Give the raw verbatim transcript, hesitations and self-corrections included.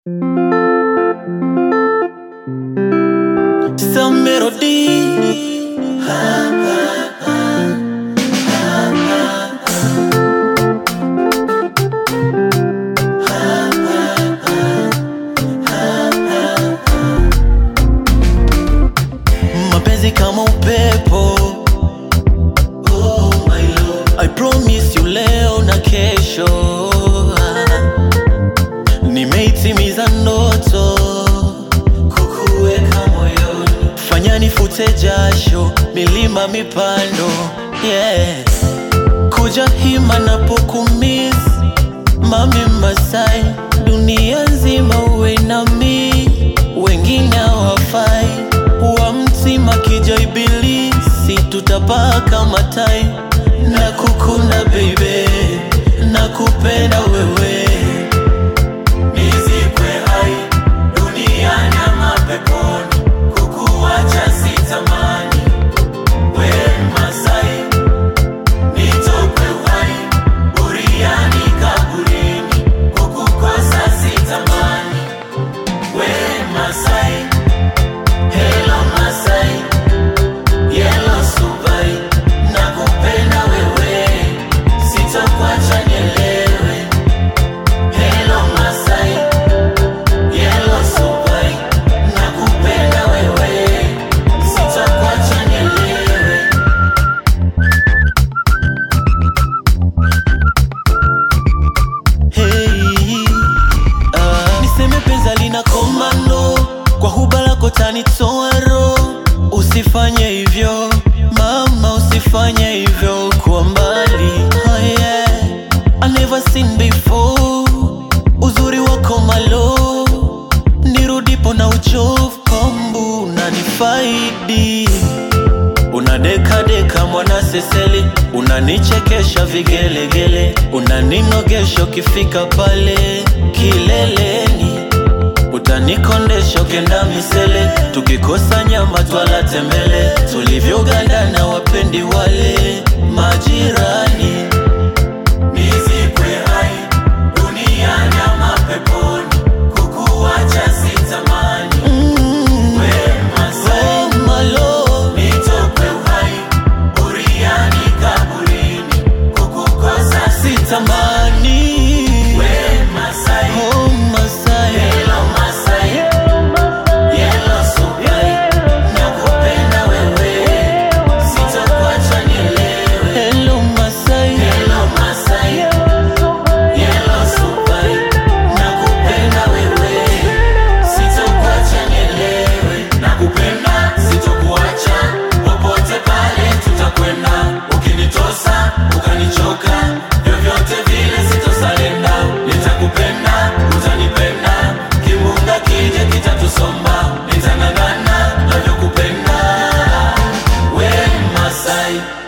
Some melody. Mapenzi kama upepo. Oh my love, I promise you leo na kesho. Nimeitimiza ndoto kukuweka moyoni. Fanya nifute jasho, milima mipando. Yeah, kuja hima napokumiss. Mami Masai, dunia nzima uwe nami. Wengine hawafai, wa mtima kija ibilisi. Tutapaka matai, nakukuna baby, nakupenda wewe. Nizikwe hai, duniani ama peponi. Kukuwacha sitamani, we Masai. Nitokwe uhai, buriani kaburini. Kukukosa sitamani, we Masai. Hello Masai, yellow subai. Nakupenda wewe, sitakuacha nielewe. Hello Masai, yellow subai. Nakupenda wewe, sitakuacha nielewe. Hey, ah, niseme penza lina komando. Kwa huba lako tanitoa roho. Usifanye hivyo mama, usifanye hivyo kwa mbali. Oh yeah, I never seen before. Uzuri wako malo, nirudipo na uchovu kombu na nifaidi. Unadeka deka mwana seseli, unanichekesha vigelegele. Unaninogesha ukifika pale kileleni. Utanikondesha ukenda misele, tukikosa nyama twala tembele. Tulivyogandana wapendi wale majirani. Nizikwe hai, duniani ama peponi. Kukuwacha sitamani, mm, we Masai. Oh my love, nitokwe uhai, buriani kaburini. Kukukosa sitamani, we Masai. Oh Masai, hello Masai, yellow subai. Nakupenda wewe, sitakuacha nielewe. Hello Masai, hello Masai, yellow subai. Nakupenda wewe, sitakuacha nielewe. Nakupenda, sitakuacha, popote pale tutakwenda. Ukinitosa, ukanichoka, vyovyote vile sitosalenda. Nitakupenda, utanipenda, kimunga kije kitatusomba. Nitang'ang'ana navyokupenda, we Masai.